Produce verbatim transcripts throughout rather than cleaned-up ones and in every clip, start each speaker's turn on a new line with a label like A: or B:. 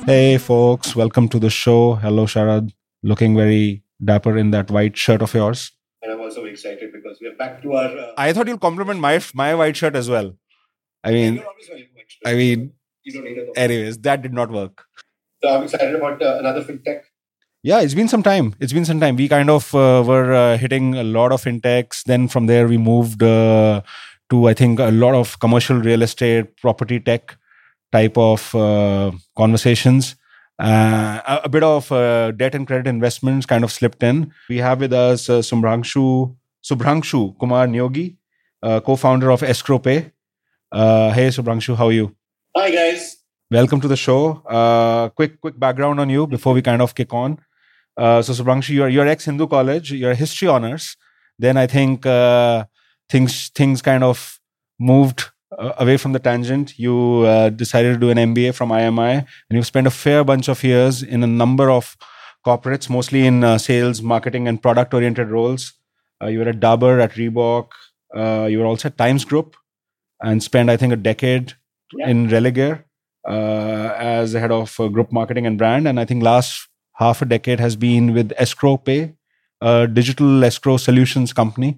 A: Hey, folks, welcome to the show. Hello, Sharad. Looking very dapper in that white shirt of yours.
B: And I'm also very excited because we are back to our. Uh,
A: I thought you'll compliment my my white shirt as well. I mean,
B: you're always wearing white shirt,
A: I mean,
B: you don't need a.
A: anyways, that did not work.
B: So I'm excited about uh, another fintech.
A: Yeah, it's been some time. It's been some time. We kind of uh, were uh, hitting a lot of fintechs. Then from there, we moved uh, to, I think, a lot of commercial real estate, property tech type of uh, conversations. Uh, a, a bit of uh, debt and credit investments kind of slipped in. We have with us uh, Subhrangshu, Subhrangshu Kumar Nyogi, uh, co-founder of EscrowPay. Uh, hey, Subhrangshu, how are you?
B: Hi guys.
A: Welcome to the show. Uh, quick, quick background on you before we kind of kick on. Uh, so, Subhrangshu, you're, you're ex-Hindu college, you're history honors. Then I think uh, things things kind of moved uh, away from the tangent. You uh, decided to do an M B A from I M I, and you've spent a fair bunch of years in a number of corporates, mostly in uh, sales, marketing, and product-oriented roles. Uh, you were at Dabur, at Reebok. Uh, you were also at Times Group, and spent, I think, a decade
B: Yeah.
A: in Religare uh, as the head of uh, group marketing and brand. And I think last half a decade has been with EscrowPay, a digital escrow solutions company.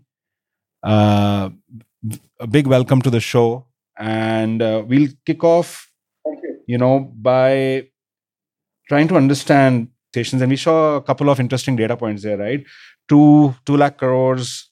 A: Uh, a big welcome to the show. And uh, we'll kick off,
B: Thank you.
A: you know, by trying to understand stations. And we saw a couple of interesting data points there, right? Two, two lakh crores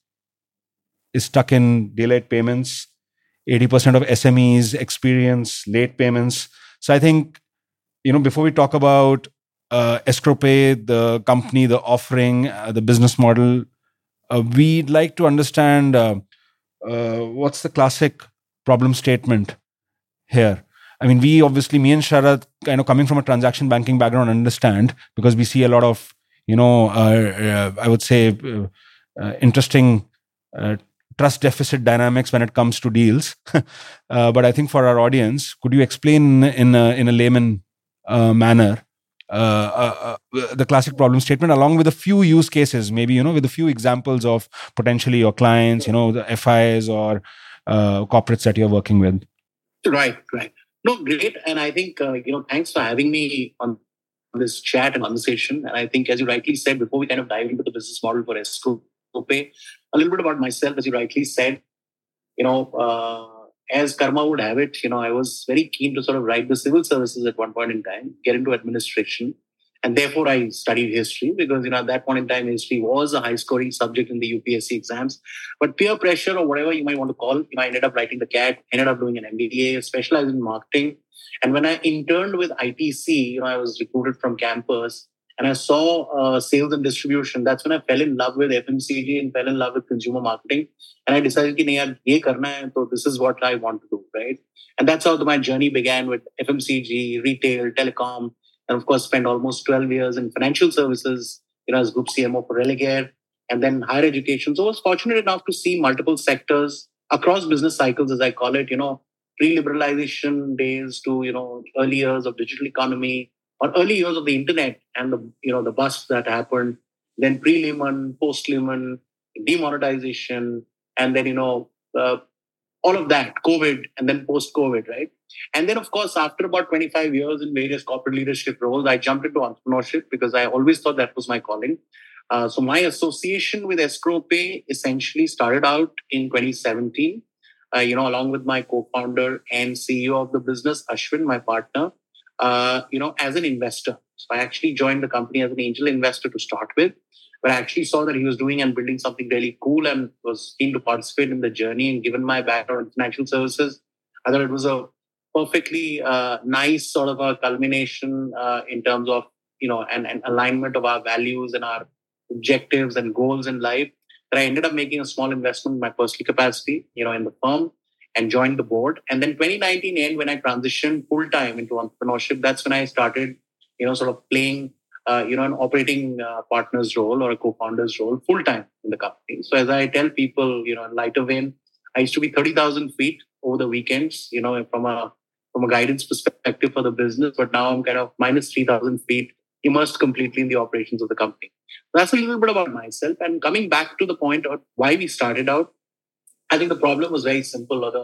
A: is stuck in delayed payments. eighty percent of S M Es experience late payments. So I think, you know, before we talk about uh, EscrowPay, the company, the offering, uh, the business model, uh, we'd like to understand uh, uh, what's the classic problem statement here. I mean, we obviously, me and Sharad, kind of coming from a transaction banking background, understand because we see a lot of, you know, uh, uh, I would say, uh, uh, interesting uh, trust deficit dynamics when it comes to deals. uh, but I think for our audience, could you explain in a, in a layman uh, manner uh, uh, uh, the classic problem statement, along with a few use cases, maybe, you know, with a few examples of potentially your clients, you know, the F Is or uh, corporates that you're working with?
B: Right, right. No, great. And I think, uh, you know, thanks for having me on this chat and conversation. And I think, as you rightly said, before we kind of dive into the business model for EscrowPay, a little bit about myself, as you rightly said, you know, uh, as karma would have it, you know, I was very keen to sort of write the civil services at one point in time, get into administration. And therefore, I studied history because, you know, at that point in time, history was a high scoring subject in the U P S C exams. But peer pressure or whatever you might want to call, you know, I ended up writing the C A T, ended up doing an M B A, specialized in marketing. And when I interned with I T C, you know, I was recruited from campus and I saw uh, sales and distribution. That's when I fell in love with F M C G and fell in love with consumer marketing. And I decided, ki, nahi, yaar, ye karna hai, so this is what I want to do, right? And that's how my journey began with F M C G, retail, telecom, and of course spent almost twelve years in financial services, you know, as group C M O for Religare, and then higher education. So I was fortunate enough to see multiple sectors across business cycles, as I call it, you know, pre-liberalization days to, you know, early years of digital economy or early years of the internet and the, you know, the bust that happened, then pre-Lehman, post-Lehman, demonetization, and then, you know, uh, all of that, COVID, and then post-COVID, right? And then, of course, after about twenty-five years in various corporate leadership roles, I jumped into entrepreneurship because I always thought that was my calling. Uh, so my association with EscrowPay essentially started out in twenty seventeen, uh, you know, along with my co-founder and C E O of the business, Ashwin, my partner, uh, you know, as an investor. So I actually joined the company as an angel investor to start with, but I actually saw that he was doing and building something really cool and was keen to participate in the journey. And given my background in financial services, I thought it was a perfectly uh, nice sort of a culmination uh, in terms of, you know, an, an alignment of our values and our objectives and goals in life, that I ended up making a small investment in my personal capacity, you know, in the firm and joined the board. And then twenty nineteen end, when I transitioned full time into entrepreneurship, that's when I started, you know, sort of playing Uh, you know, an operating uh, partner's role or a co-founder's role full time in the company. So as I tell people, you know, in lighter vein, I used to be thirty thousand feet over the weekends, you know, from a from a guidance perspective for the business, but now I'm kind of minus three thousand feet immersed completely in the operations of the company. So that's a little bit about myself. And coming back to the point of why we started out, I think the problem was very simple, or the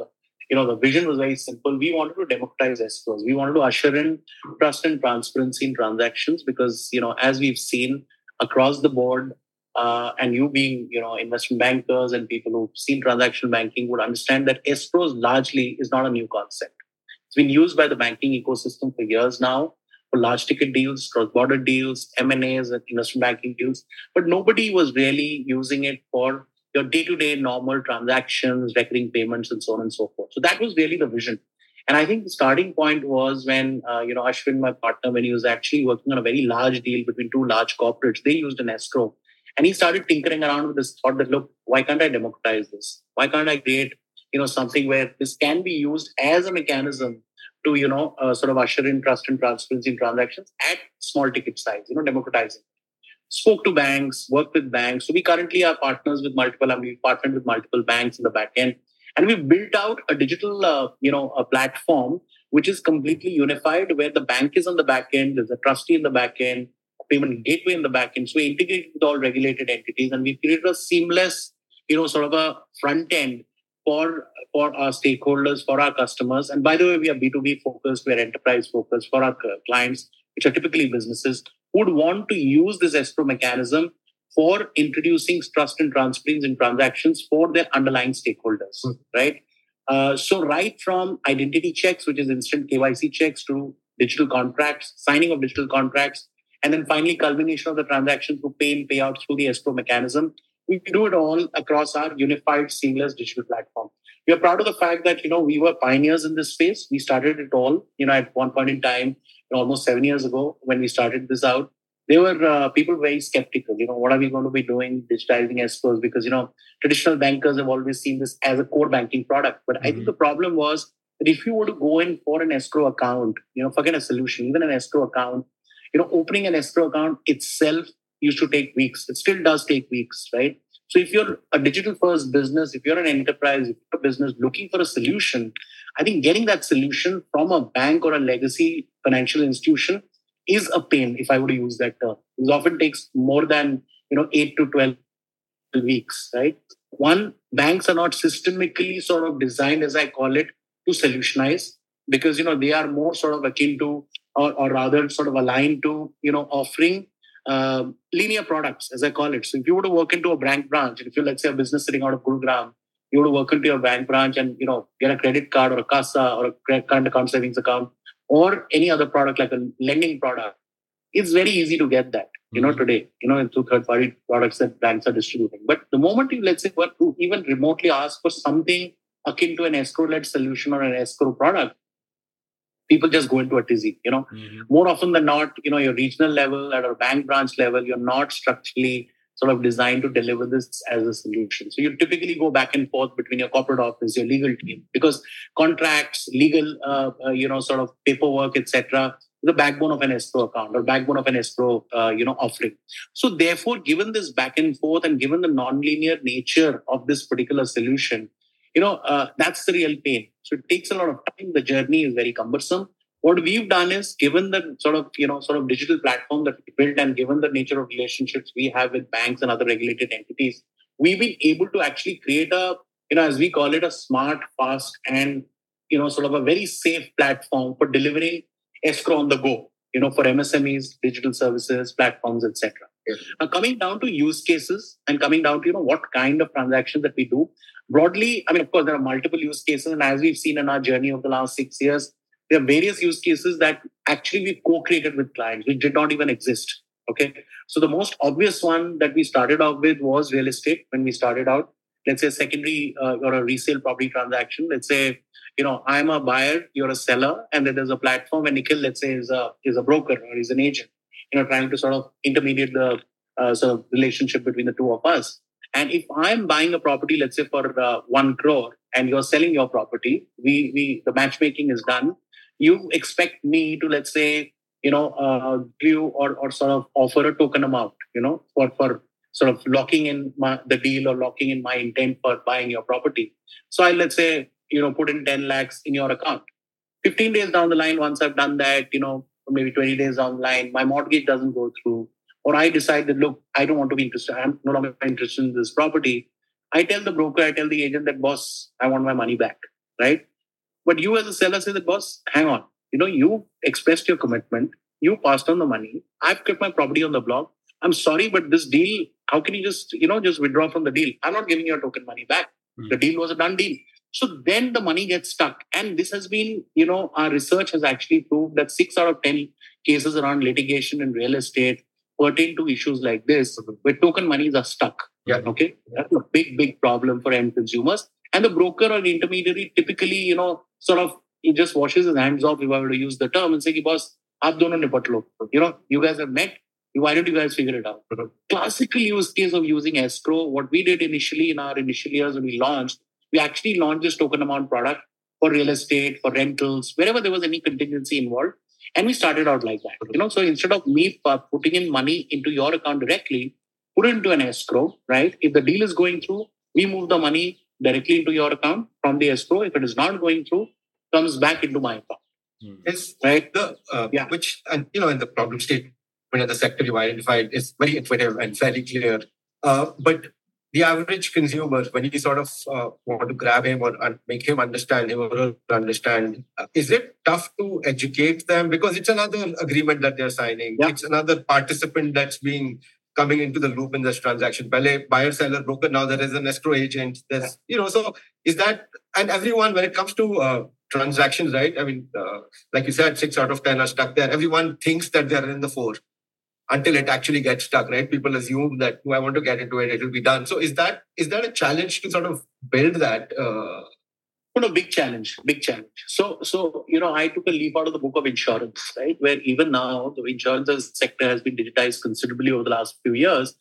B: you know, the vision was very simple. We wanted to democratize escrows. We wanted to usher in trust and transparency in transactions because, you know, as we've seen across the board, uh, and you being, you know, investment bankers and people who've seen transaction banking would understand that escrows largely is not a new concept. It's been used by the banking ecosystem for years now for large ticket deals, cross-border deals, M and As, and investment banking deals. But nobody was really using it for your day-to-day normal transactions, recurring payments, and so on and so forth. So that was really the vision. And I think the starting point was when, uh, you know, Ashwin, my partner, when he was actually working on a very large deal between two large corporates, they used an escrow. And he started tinkering around with this thought that, look, why can't I democratize this? Why can't I create, you know, something where this can be used as a mechanism to, you know, uh, sort of usher in trust and transparency in transactions at small ticket size, you know, democratizing. Spoke to banks, worked with banks. So we currently are partners with multiple, I mean, we've partnered with multiple banks in the back end. And we've built out a digital, uh, you know, a platform which is completely unified where the bank is on the back end, there's a trustee in the back end, a payment gateway in the back end. So we integrate with all regulated entities and we created a seamless, you know, sort of a front end for, for our stakeholders, for our customers. And by the way, we are B two B focused, we are enterprise focused for our clients, which are typically businesses, would want to use this escrow mechanism for introducing trust and transparency in transactions for their underlying stakeholders, mm. right? Uh, so right from identity checks, which is instant K Y C checks, to digital contracts, signing of digital contracts, and then finally culmination of the transaction through pay and payout through the escrow mechanism, we do it all across our unified, seamless digital platform. We are proud of the fact that, you know, we were pioneers in this space. We started it all, you know, at one point in time, almost seven years ago when we started this out. There were uh, people very skeptical. You know, what are we going to be doing digitizing escrows? Because, you know, traditional bankers have always seen this as a core banking product. But mm-hmm. I think the problem was that if you were to go in for an escrow account, you know, forget a solution, even an escrow account, you know, opening an escrow account itself used to take weeks. It still does take weeks, right? So if you're a digital first business, if you're an enterprise, if you're a business looking for a solution, I think getting that solution from a bank or a legacy financial institution is a pain, if I were to use that term. It often takes more than, you know, eight to twelve weeks, right? One, banks are not systemically sort of designed, as I call it, to solutionize because, you know, they are more sort of akin to, or, or rather sort of aligned to, you know, offering uh, linear products, as I call it. So if you were to work into a bank branch, and if you're, let's say, a business sitting out of Gurugram, you were to work into your bank branch and, you know, get a credit card or a CASA or a current account savings account, or any other product like a lending product, it's very easy to get that, you know, mm-hmm. today, you know, through third-party products that banks are distributing. But the moment you, let's say, were to even remotely ask for something akin to an escrow-led solution or an escrow product, people just go into a tizzy, you know. Mm-hmm. More often than not, you know, your regional level, at a bank branch level, you're not structurally sort of designed to deliver this as a solution. So you typically go back and forth between your corporate office, your legal team, because contracts, legal, uh, uh, you know, sort of paperwork, et cetera, the backbone of an escrow account or backbone of an escrow, uh, you know, offering. So therefore, given this back and forth and given the non-linear nature of this particular solution, you know, uh, that's the real pain. So it takes a lot of time. The journey is very cumbersome. What we've done is, given the sort of, you know, sort of digital platform that we built and given the nature of relationships we have with banks and other regulated entities, we've been able to actually create a, you know, as we call it, a smart, fast, and, you know, sort of a very safe platform for delivering escrow on the go, you know, for M S M Es, digital services, platforms, et cetera. Yes. Now, coming down to use cases and coming down to, you know, what kind of transactions that we do, broadly, I mean, of course, there are multiple use cases. And as we've seen in our journey over the last six years, there are various use cases that actually we co-created with clients, which did not even exist. Okay. So the most obvious one that we started off with was real estate. When we started out, let's say a secondary uh, or a resale property transaction. Let's say, you know, I'm a buyer, you're a seller, and then there's a platform and Nikhil, let's say, is a, is a broker or is an agent, you know, trying to sort of intermediate the uh, sort of relationship between the two of us. And if I'm buying a property, let's say for uh, one crore, and you're selling your property, we, we, the matchmaking is done. You expect me to, let's say, you know, uh, give you or, or sort of offer a token amount, you know, for, for sort of locking in my, the deal or locking in my intent for buying your property. So I, let's say, you know, put in ten lakhs in your account. fifteen days down the line, once I've done that, you know, maybe twenty days down the line, my mortgage doesn't go through. Or I decide that, look, I don't want to be interested. I'm no longer interested in this property. I tell the broker, I tell the agent that, boss, I want my money back, right? But you as a seller say that, boss, hang on. You know, you expressed your commitment. You passed on the money. I've kept my property on the block. I'm sorry, but this deal, how can you just, you know, just withdraw from the deal? I'm not giving your token money back. Mm. The deal was a done deal. So then the money gets stuck. And this has been, you know, our research has actually proved that six out of ten cases around litigation and real estate pertain to issues like this, where token monies are stuck. Yeah. Okay. That's a big, big problem for end consumers. And the broker or the intermediary typically, you know, sort of, he just washes his hands off, if I were to use the term, and say, boss, aap dono nipat lo. You know, you guys have met. Why don't you guys figure it out? Classical use case of using escrow, what we did initially in our initial years when we launched, we actually launched this token amount product for real estate, for rentals, wherever there was any contingency involved. And we started out like that. You know, so instead of me putting in money into your account directly, put it into an escrow, right? If the deal is going through, we move the money directly into your account from the escrow. If it is not going through, comes back into my account.
C: Is right the uh, yeah. which and you know in the problem statement of the sector you identified is very intuitive and fairly clear. Uh, but the average consumer, when you sort of uh, want to grab him or uh, make him understand, him or understand, uh, is it tough to educate them because it's another agreement that they're signing? Yeah. It's another participant that's being coming into the loop in this transaction. Pele, buyer, seller, broker. Now there is an escrow agent. There's yeah. you know. So is that and everyone when it comes to uh, transactions, right? I mean, uh, like you said, six out of ten are stuck there. Everyone thinks that they're in the four until it actually gets stuck, right? People assume that, oh, I want to get into it, it will be done. So is that is that a challenge to sort of build that? Uh...
B: No, no, big challenge, big challenge. So, so you know, I took a leaf out of the book of insurance, right? Where even now, the insurance sector has been digitized considerably over the last few years.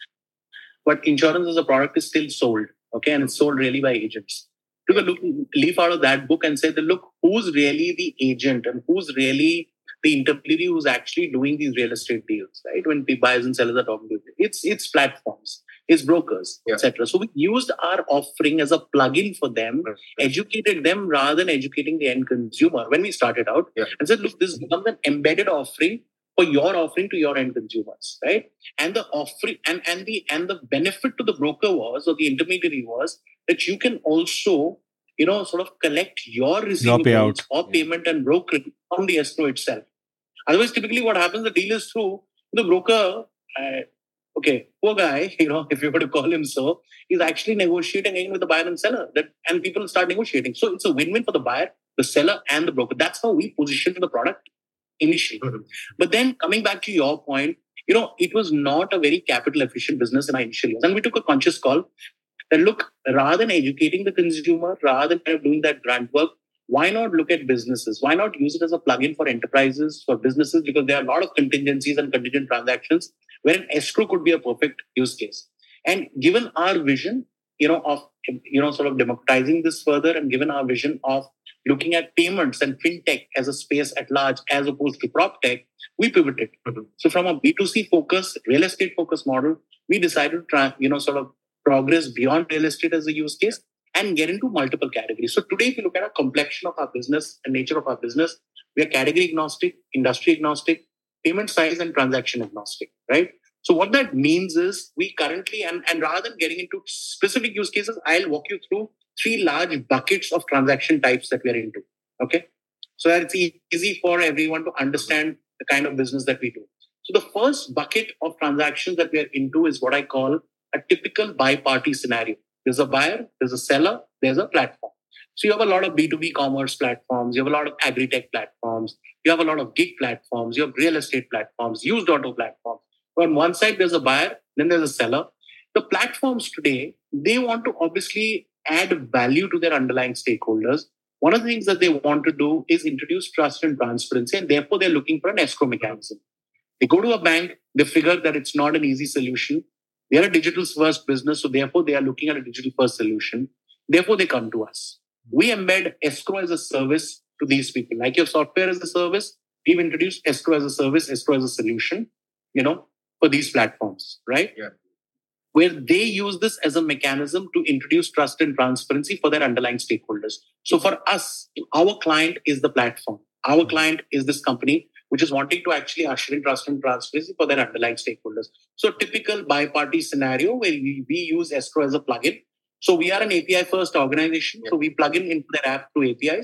B: But insurance as a product is still sold, okay? And it's sold really by agents. Took a look, leaf out of that book and said, look, who's really the agent and who's really the intermediary who's actually doing these real estate deals, right? When buyers and sellers are talking to it, it's it's platforms, it's brokers, yeah. et cetera. So we used our offering as a plugin for them, right. educated them rather than educating the end consumer when we started out, yeah. and said, look, this becomes an embedded offering for your offering to your end consumers, right? And the offering and, and the and the benefit to the broker was, or the intermediary was, that you can also, you know, sort of collect your receivables or payment and brokering from the escrow itself. Otherwise, typically what happens, the deal is through, the broker, uh, okay, poor guy, you know, if you were to call him so, he's actually negotiating with the buyer and seller, that, and people start negotiating. So it's a win-win for the buyer, the seller, and the broker. That's how we positioned the product initially. Mm-hmm. But then coming back to your point, you know, it was not a very capital efficient business in our initial years. And we took a conscious call that, look, rather than educating the consumer, rather than kind of doing that grunt work, why not look at businesses? Why not use it as a plugin for enterprises, for businesses? Because there are a lot of contingencies and contingent transactions where an escrow could be a perfect use case. And given our vision, you know, of, you know, sort of democratizing this further, and given our vision of looking at payments and fintech as a space at large, as opposed to prop tech, we pivoted. Mm-hmm. So from a B two C focus, real estate focus model, we decided to try, you know, sort of progress beyond real estate as a use case and get into multiple categories. So today, if you look at our complexion of our business and nature of our business, we are category agnostic, industry agnostic, payment size and transaction agnostic, right? So what that means is we currently, and, and rather than getting into specific use cases, I'll walk you through three large buckets of transaction types that we are into, okay? So that it's easy for everyone to understand the kind of business that we do. So the first bucket of transactions that we are into is what I call a typical bi-party scenario. There's a buyer, there's a seller, there's a platform. So you have a lot of B two B commerce platforms, you have a lot of agri-tech platforms, you have a lot of gig platforms, you have real estate platforms, used auto platforms. So on one side, there's a buyer, then there's a seller. The platforms today, they want to obviously add value to their underlying stakeholders. One of the things that they want to do is introduce trust and transparency, and therefore they're looking for an escrow mechanism. They go to a bank, they figure that it's not an easy solution. They are a digital first business, so therefore they are looking at a digital first solution. Therefore, they come to us. We embed escrow as a service to these people. Like your software as a service, we've introduced escrow as a service, escrow as a solution, you know, for these platforms, right? Yeah. Where they use this as a mechanism to introduce trust and transparency for their underlying stakeholders. So for us, our client is the platform. Our client is this company which is wanting to actually usher in trust and transparency for their underlying stakeholders. So typical bi-party scenario where we, we use escrow as a plugin. So we are an A P I-first organization. Yeah. So we plug in into their app through A P Is.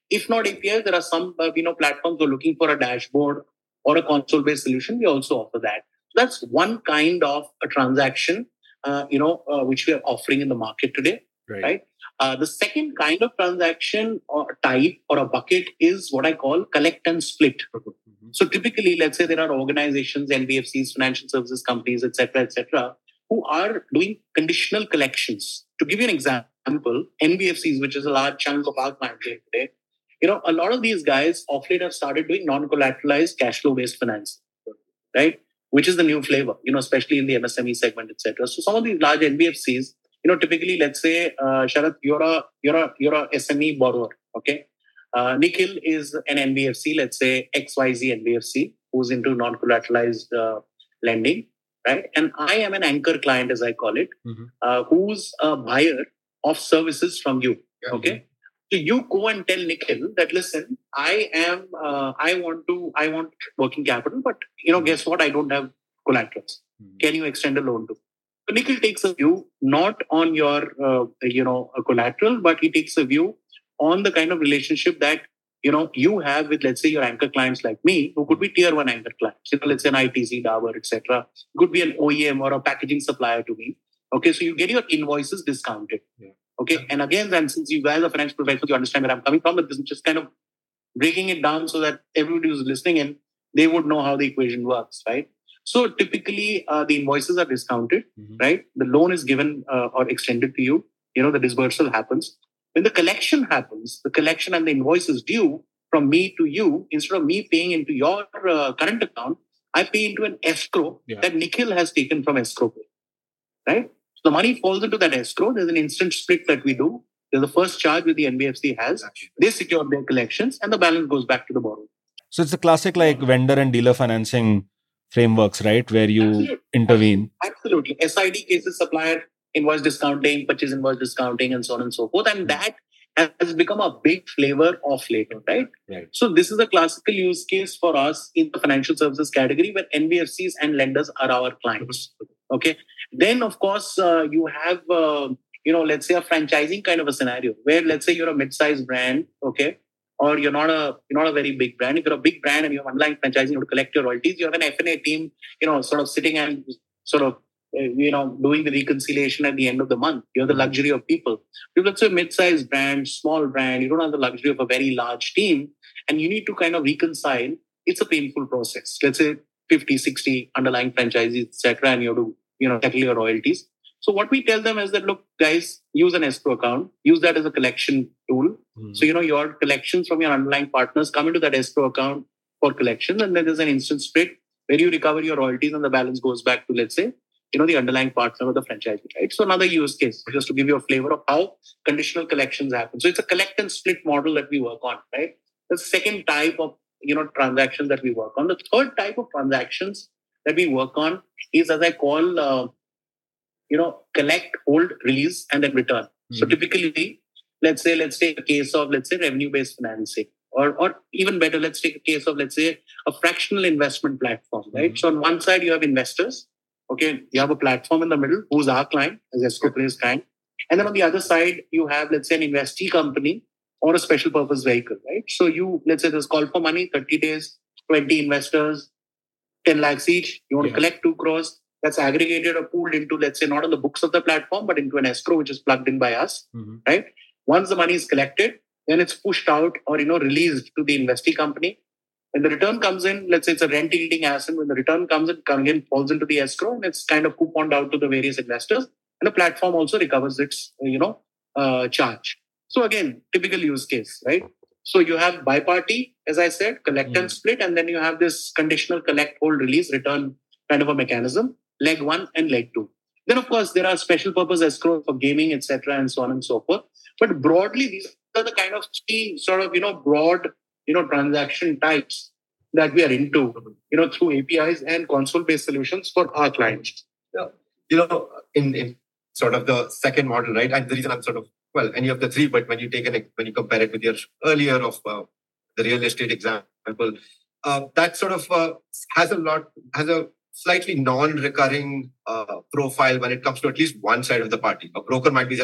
B: If not A P Is, there are some uh, you know platforms who are looking for a dashboard or a console-based solution. We also offer that. That's one kind of a transaction, uh, you know, uh, which we are offering in the market today, right? right? Uh, the second kind of transaction or type or a bucket is what I call collect and split. Mm-hmm. So typically, let's say there are organizations, N B F Cs, financial services companies, et cetera, et cetera, who are doing conditional collections. To give you an example, N B F Cs, which is a large chunk of our client base today, you know, a lot of these guys of late have started doing non-collateralized cash flow-based finance, right? Which is the new flavor, you know, especially in the M S M E segment, et cetera. So some of these large N B F Cs, you know, typically, let's say, uh, Sharath, you're a you're a you're a S M E borrower, okay? Uh, Nikhil is an N B F C, let's say X Y Z N B F C, who's into non-collateralized uh, lending, right? And I am an anchor client, as I call it, mm-hmm. uh, who's a buyer of services from you, yeah, okay? Mm-hmm. So you go and tell Nikhil that, listen, I am, uh, I want to, I want working capital, but you know, guess what? I don't have collaterals. Mm-hmm. Can you extend a loan to? So Nikhil takes a view not on your, uh, you know, a collateral, but he takes a view on the kind of relationship that you know you have with, let's say, your anchor clients like me, who could be tier one anchor clients. You know, let's say an I T C, Dabur, et cetera. Could be an O E M or a packaging supplier to me. Okay, so you get your invoices discounted. Yeah. Okay, and again, then since you guys are financial professionals, you understand where I'm coming from, but this is just kind of breaking it down so that everybody who's listening in, they would know how the equation works, right? So typically, uh, the invoices are discounted, mm-hmm. right? The loan is given uh, or extended to you. You know, the disbursal happens. When the collection happens, the collection and the invoice is due from me to you, instead of me paying into your uh, current account, I pay into an escrow yeah. that Nikhil has taken from escrow, right? So the money falls into that escrow. There's an instant split that we do. There's the first charge that the N B F C has. They secure their collections and the balance goes back to the borrower.
A: So it's a classic like vendor and dealer financing frameworks, right? Where you Absolutely. intervene.
B: Absolutely. S I D cases, supplier invoice discounting, purchase invoice discounting, and so on and so forth. And that has become a big flavor of late, right? right? So this is a classical use case for us in the financial services category where N B F Cs and lenders are our clients. Okay. Then, of course, uh, you have, uh, you know, let's say a franchising kind of a scenario where, let's say, you're a mid-sized brand, okay, or you're not a you're not a very big brand. If you're a big brand and you have underlying franchising, you have to collect your royalties. You have an F and A team, you know, sort of sitting and sort of, uh, you know, doing the reconciliation at the end of the month. You have the luxury of people. If let's say a mid-sized brand, small brand, you don't have the luxury of a very large team, and you need to kind of reconcile. It's a painful process. Let's say fifty, sixty underlying franchisees, et cetera, and you have to, you know, tackle your royalties. So what we tell them is that, look, guys, use an escrow account, use that as a collection tool. Mm. So, you know, your collections from your underlying partners come into that escrow account for collections. And then there's an instant split where you recover your royalties and the balance goes back to, let's say, you know, the underlying partner or the franchisee, right? So another use case, just to give you a flavor of how conditional collections happen. So it's a collect and split model that we work on, right? The second type of, you know, transactions that we work on. The third type of transactions that we work on is, as I call, uh, you know, collect, hold, release, and then return. Mm-hmm. So typically, let's say, let's take a case of, let's say, revenue-based financing, or, or even better, let's take a case of, let's say, a fractional investment platform, right? Mm-hmm. So on one side, you have investors. Okay, you have a platform in the middle, who's our client, as escrow plays client. And then on the other side, you have, let's say, an investee company or a special purpose vehicle, right? So you, let's say, there's call for money, thirty days, twenty investors, ten lakhs each. You want yeah. to collect two crores. That's aggregated or pooled into, let's say, not on the books of the platform, but into an escrow, which is plugged in by us, mm-hmm. right? Once the money is collected, then it's pushed out or, you know, released to the investee company. When the return comes in, let's say it's a rent yielding asset. When the return comes in, again, falls into the escrow and it's kind of couponed out to the various investors. And the platform also recovers its, you know, uh, charge. So again, typical use case, right? So you have bi-party, as I said, collect mm-hmm. and split. And then you have this conditional collect, hold, release, return kind of a mechanism. Leg one and leg two. Then, of course, there are special purpose escrow for gaming, et cetera, and so on and so forth. But broadly, these are the kind of three sort of, you know, broad, you know, transaction types that we are into, you know, through A P Is and console-based solutions for our clients.
C: Yeah. You know, in, in sort of the second model, right? And the reason I'm sort of, well, any of the three, but when you take an, when you compare it with your earlier of uh, the real estate example, uh, that sort of uh, has a lot, has a slightly non-recurring uh, profile when it comes to at least one side of the party. A broker might be selling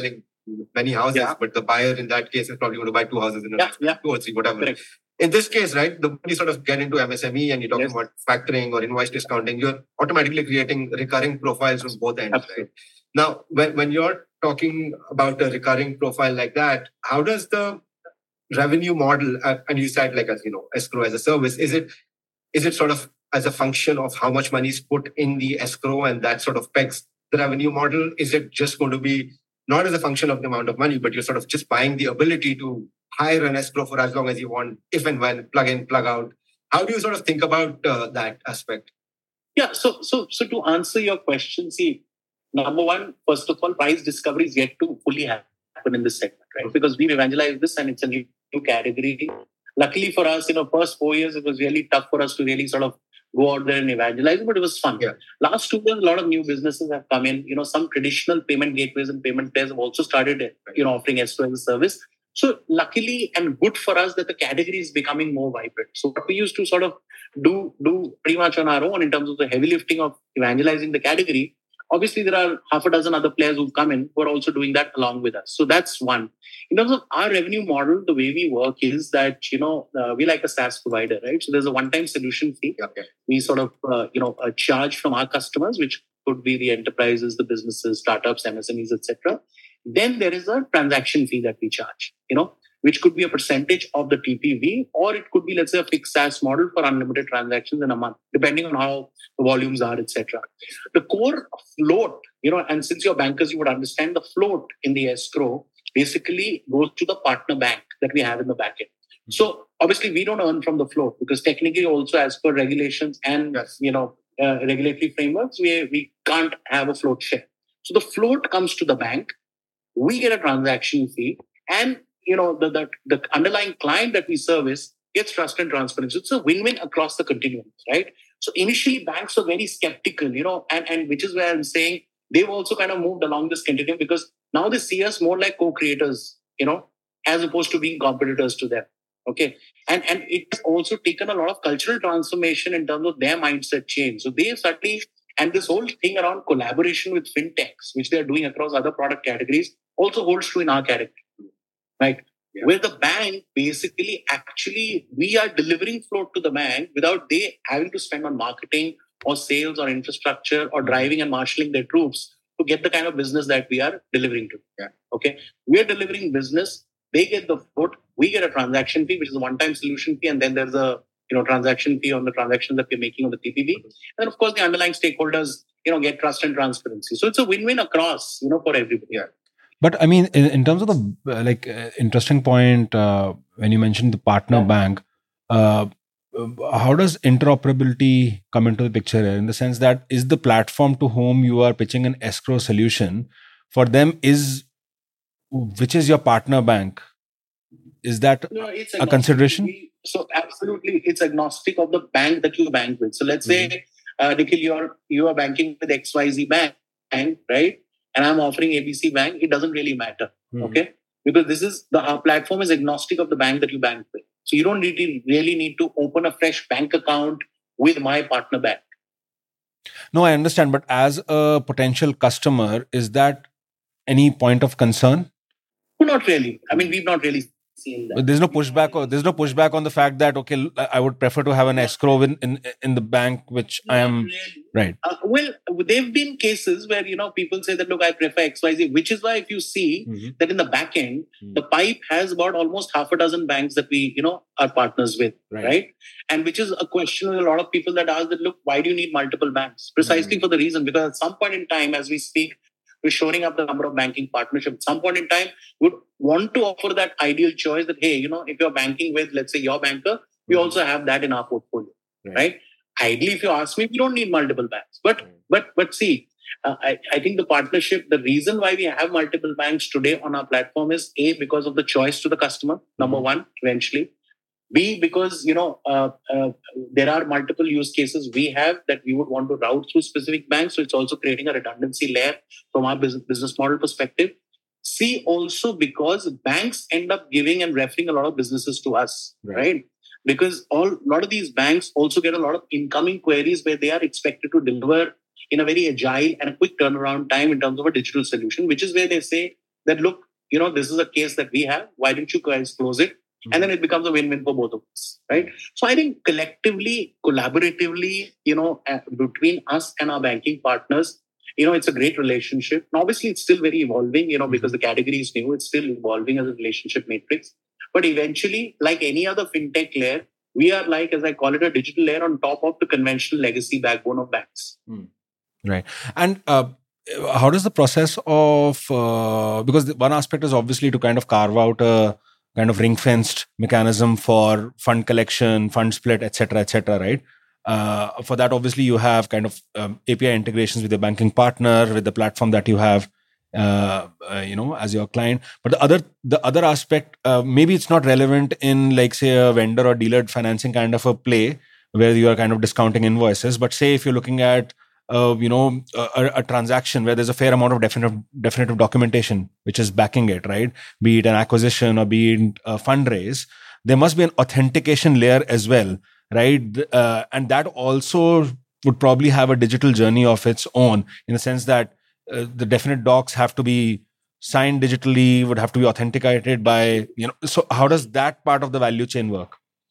C: many houses,
B: Yeah.
C: but the buyer in that case is probably going to buy two houses in a
B: Yeah, yeah.
C: two or three, whatever.
B: Correct.
C: In this case, right, the when you sort of get into M S M E and you're talking
B: Yes.
C: about factoring or invoice discounting, you're automatically creating recurring profiles from both ends,
B: Absolutely.
C: right? Now, when, when you're talking about a recurring profile like that, how does the revenue model, uh, and you said like as you know, escrow as a service, is it is it sort of as a function of how much money is put in the escrow and that sort of pegs the revenue model? Is it just going to be not as a function of the amount of money, but you're sort of just buying the ability to hire an escrow for as long as you want, if and when, plug in, plug out? How do you sort of think about uh, that aspect?
B: Yeah. So, so, so to answer your question, see, number one, first of all, price discovery is yet to fully happen in this segment, right? Because we've evangelized this and it's a new, new category. Luckily for us, you know, first four years, it was really tough for us to really sort of go out there and evangelize, but it was fun.
C: Yeah.
B: Last two years, a lot of new businesses have come in. You know, some traditional payment gateways and payment players have also started, you know, offering escrow as a service. So luckily and good for us that the category is becoming more vibrant. So what we used to sort of do, do pretty much on our own in terms of the heavy lifting of evangelizing the category. Obviously, there are half a dozen other players who've come in who are also doing that along with us. So that's one. In terms of our revenue model, the way we work is that, you know, uh, we like a SaaS provider, right? So there's a one-time solution fee.
C: Okay.
B: We sort of, uh, you know, uh, charge from our customers, which could be the enterprises, the businesses, startups, M S M Es, et cetera. Then there is a transaction fee that we charge, you know, which could be a percentage of the T P V, or it could be, let's say, a fixed SaaS model for unlimited transactions in a month, depending on how the volumes are, et cetera. The core float, you know, and since you're bankers, you would understand the float in the escrow basically goes to the partner bank that we have in the back end. So obviously, we don't earn from the float because technically, also as per regulations and
C: Yes.
B: you know uh, regulatory frameworks, we we can't have a float share. So the float comes to the bank. We get a transaction fee, and you know the, the the underlying client that we service gets trust and transparency. It's a win-win across the continuum, right? So initially, banks were very skeptical, you know, and, and which is where I'm saying they've also kind of moved along this continuum because now they see us more like co-creators, you know, as opposed to being competitors to them. Okay, and and it's also taken a lot of cultural transformation in terms of their mindset change. So they suddenly. And this whole thing around collaboration with fintechs, which they are doing across other product categories, also holds true in our category, right? Yeah. Where the bank basically actually, we are delivering float to the bank without they having to spend on marketing or sales or infrastructure or driving and marshalling their troops to get the kind of business that we are delivering to. Yeah. Okay. We are delivering business. They get the float. We get a transaction fee, which is a one-time solution fee. And then there's a you know, transaction fee on the transaction that we're making on the T P V. And then, of course, the underlying stakeholders, you know, get trust and transparency. So it's a win-win across, you know, for everybody.
C: Yeah.
A: But I mean, in, in terms of the, uh, like, uh, interesting point, uh, when you mentioned the partner yeah. bank, uh, how does interoperability come into the picture here? In the sense that is the platform to whom you are pitching an escrow solution, for them is, which is your partner bank? Is that no, it's a consideration?
B: We, So absolutely, it's agnostic of the bank that you bank with. So let's mm-hmm. say, uh, Nikhil, you're you are banking with X Y Z bank, right? And I'm offering A B C bank. It doesn't really matter, mm-hmm. okay? Because this is the our platform is agnostic of the bank that you bank with. So you don't really really need to open a fresh bank account with my partner bank.
A: No, I understand. But as a potential customer, is that any point of concern?
B: Well, not really. I mean, we've not really.
A: But there's no pushback or there's no pushback on the fact that okay, I would prefer to have an escrow in in, in the bank which Not I am
B: really.
A: right.
B: Uh, well, there've been cases where you know people say that look, I prefer X Y Z, which is why if you see mm-hmm. that in the back end, mm-hmm. the pipe has about almost half a dozen banks that we you know are partners with, right? right? And which is a question with a lot of people that ask that look, why do you need multiple banks? Precisely mm-hmm. for the reason because at some point in time, as we speak. We're shoring up the number of banking partnerships. At some point in time, we would want to offer that ideal choice that, hey, you know, if you're banking with, let's say, your banker, we mm-hmm. also have that in our portfolio, right? right? Ideally, if you ask me, we don't need multiple banks. But, mm-hmm. but, but see, uh, I, I think the partnership, the reason why we have multiple banks today on our platform is A, because of the choice to the customer, number mm-hmm. one, eventually. B, because, you know, uh, uh, there are multiple use cases we have that we would want to route through specific banks. So it's also creating a redundancy layer from our business, business model perspective. C, also because banks end up giving and referring a lot of businesses to us, right? right? Because all a lot of these banks also get a lot of incoming queries where they are expected to deliver in a very agile and a quick turnaround time in terms of a digital solution, which is where they say that, look, you know, this is a case that we have. Why don't you guys close it? Mm-hmm. And then it becomes a win-win for both of us, right? So I think collectively, collaboratively, you know, uh, between us and our banking partners, you know, it's a great relationship. And obviously, it's still very evolving, you know, mm-hmm. because the category is new. It's still evolving as a relationship matrix. But eventually, like any other fintech layer, we are like, as I call it, a digital layer on top of the conventional legacy backbone of banks.
A: Mm. Right. And uh, how does the process of, uh, because one aspect is obviously to kind of carve out a kind of ring-fenced mechanism for fund collection, fund split, et cetera, et cetera, right? Uh, for that, obviously, you have kind of um, A P I integrations with your banking partner, with the platform that you have, uh, uh, you know, as your client. But the other, the other aspect, uh, maybe it's not relevant in, like, say, a vendor or dealer financing kind of a play where you are kind of discounting invoices. But say if you're looking at, uh, you know, a, a transaction where there's a fair amount of definitive, definitive documentation which is backing it, right? Be it an acquisition or be it a fundraise, there must be an authentication layer as well. Right. Uh, and that also would probably have a digital journey of its own, in the sense that uh, the definite docs have to be signed digitally, would have to be authenticated by, you know, so how does that part of the value chain work?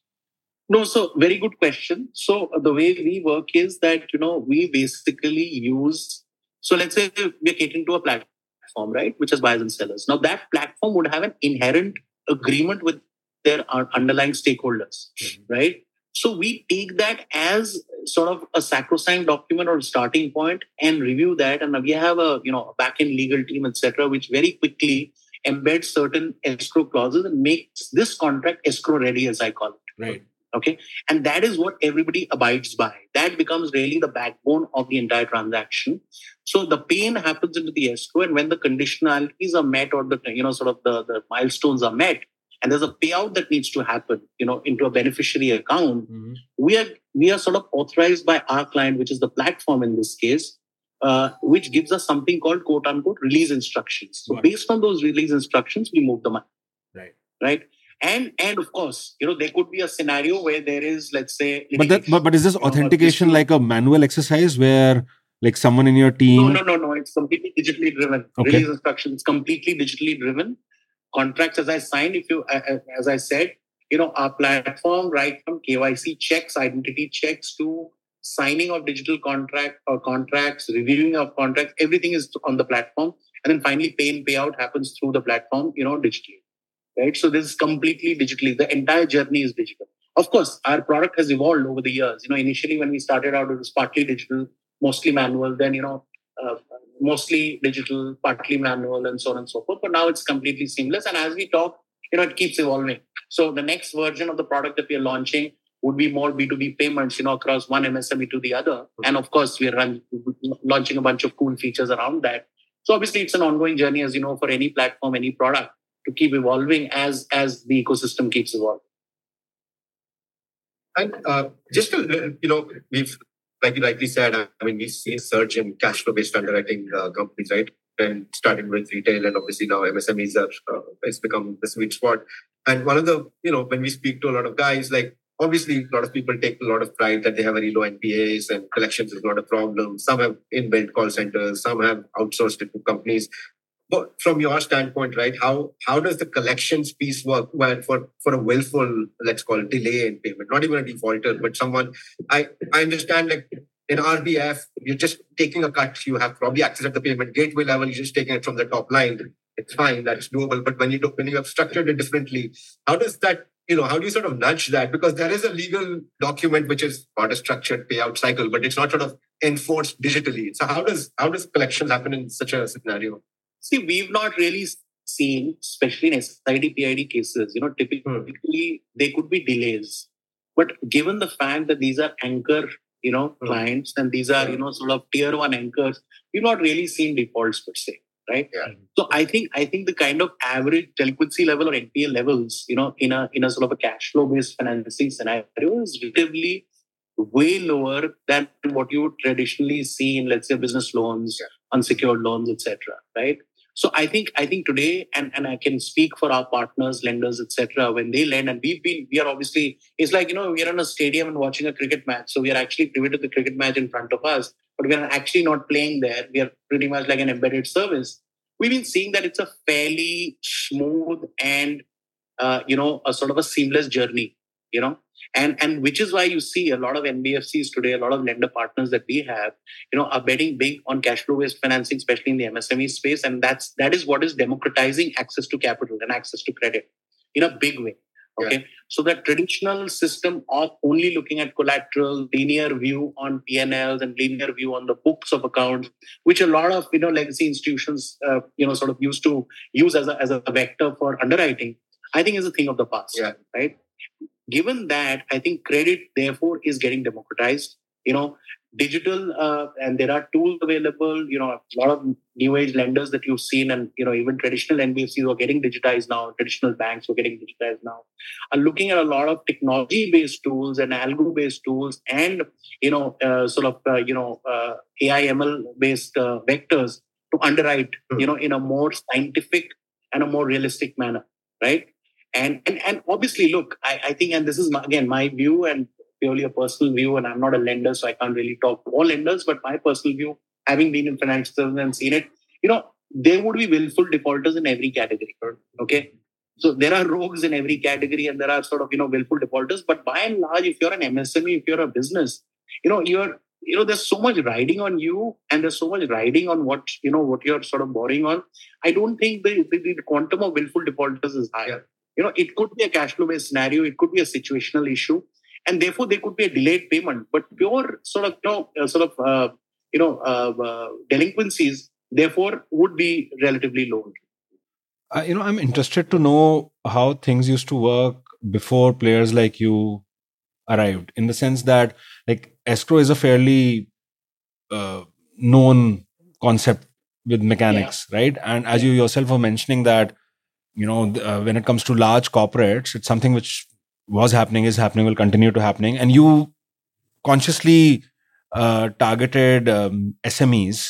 B: No, so very good question. So the way we work is that, you know, we basically use, so let's say we're catering to a platform, right, which is buyers and sellers. Now that platform would have an inherent agreement with their underlying stakeholders, mm-hmm. right? So we take that as sort of a sacrosanct document or starting point and review that. And we have a, you know, a back-end legal team, et cetera, which very quickly embeds certain escrow clauses and makes this contract escrow ready, as I call it.
A: Right.
B: Okay. And that is what everybody abides by. That becomes really the backbone of the entire transaction. So the pain happens into the escrow, and when the conditionalities are met, or the, you know, sort of the, the milestones are met, and there's a payout that needs to happen, you know, into a beneficiary account, mm-hmm. we are we are sort of authorized by our client, which is the platform in this case, uh, which gives us something called quote unquote release instructions. So right. based on those release instructions, we move the money.
A: Right.
B: Right. And and of course, you know, there could be a scenario where there is, let's say,
A: but that, but, but is this authentication, you know, like a manual exercise where, like, someone in your team?
B: No, no, no, no. It's completely digitally driven. Okay. Release instructions completely digitally driven. Contracts, as I signed, if you, as I said, you know, our platform, right from K Y C checks, identity checks, to signing of digital contract or contracts, reviewing of contracts, everything is on the platform. And then finally, pay and payout happens through the platform, you know, digitally, right? So this is completely digitally. The entire journey is digital. Of course, our product has evolved over the years. You know, initially when we started out, it was partly digital, mostly manual. Then, you know, uh, mostly digital, partly manual, and so on and so forth. But now it's completely seamless. And as we talk, you know, it keeps evolving. So the next version of the product that we are launching would be more B two B payments, you know, across one M S M E to the other. And of course, we are run, launching a bunch of cool features around that. So obviously, it's an ongoing journey, as you know, for any platform, any product, to keep evolving as, as the ecosystem keeps evolving.
C: And uh, just to, you know, we've, like you rightly said, I mean, we see a surge in cash flow-based underwriting uh, companies, right? And starting with retail, and obviously now M S M Es are, uh, it's become the sweet spot. And one of the, you know, when we speak to a lot of guys, like, obviously a lot of people take a lot of pride that they have very low N P As and collections is not a problem. Some have inbuilt call centers, some have outsourced it to companies. But from your standpoint, right, how how does the collections piece work? Well, for, for a willful, let's call it, delay in payment, not even a defaulter, but someone, I, I understand, like, in R B F, you're just taking a cut. You have probably access at the payment gateway level. You're just taking it from the top line. It's fine. That's doable. But when you do, when you have structured it differently, how does that, you know, how do you sort of nudge that? Because there is a legal document which is not a structured payout cycle, but it's not sort of enforced digitally. So how does how does collections happen in such a scenario?
B: See, we've not really seen, especially in S I D P I D cases, you know, typically hmm. there could be delays. But given the fact that these are anchor, you know, hmm. clients, and these are, hmm. you know, sort of tier one anchors, we've not really seen defaults per se, right?
C: Yeah.
B: So I think I think the kind of average delinquency level or N P A levels, you know, in a in a sort of a cash flow based financing scenario is relatively way lower than what you would traditionally see in, let's say, business loans, yeah. unsecured loans, et cetera, right? So I think I think today, and, and I can speak for our partners, lenders, et cetera, when they lend, and we've been, we are obviously, it's like, you know, we are in a stadium and watching a cricket match. So we are actually privy to the cricket match in front of us, but we are actually not playing there. We are pretty much like an embedded service. we've been seeing that it's a fairly smooth and, uh, you know, a sort of a seamless journey, you know, and, and which is why you see a lot of N B F Cs today, a lot of lender partners that we have, you know, are betting big on cash flow-based financing, especially in the M S M E space. And that's, that is what is democratizing access to capital and access to credit in a big way. Okay. Yeah. So the traditional system of only looking at collateral, linear view on P and Ls and linear view on the books of accounts, which a lot of, you know, legacy institutions, uh, you know, sort of used to use as a, as a vector for underwriting, I think is a thing of the past.
C: Yeah.
B: Right. Given that, I think credit, therefore, is getting democratized. You know, digital, uh, and there are tools available. You know, a lot of new age lenders that you've seen, and you know, even traditional N B F Cs are getting digitized now. Traditional banks are getting digitized now. Are looking at a lot of technology-based tools and algo-based tools, and you know, uh, sort of uh, you know, uh, A I M L-based uh, vectors to underwrite. Mm. You know, in a more scientific and a more realistic manner, right? And, and and obviously, look, I, I think, and this is, my, again, my view and purely a personal view, and I'm not a lender, so I can't really talk to all lenders, but my personal view, having been in financial services and seen it, you know, there would be willful defaulters in every category, okay? So there are rogues in every category, and there are sort of, you know, willful defaulters, but by and large, if you're an M S M E, if you're a business, you know, you're, you know, there's so much riding on you, and there's so much riding on what, you know, what you're sort of borrowing on. I don't think the, the, the quantum of willful defaulters is higher. Yeah. You know, it could be a cash flow based scenario. It could be a situational issue, and therefore there could be a delayed payment. But pure sort of, you know, uh, sort of, uh, you know, uh, uh, delinquencies, therefore, would be relatively low.
A: Uh, you know, I'm interested to know how things used to work before players like you arrived. In the sense that, like, escrow is a fairly uh, known concept with mechanics, yeah. right? And as you yourself were mentioning that, you know, uh, when it comes to large corporates, it's something which was happening, is happening, will continue to happening. And you consciously uh, targeted um, S M Es.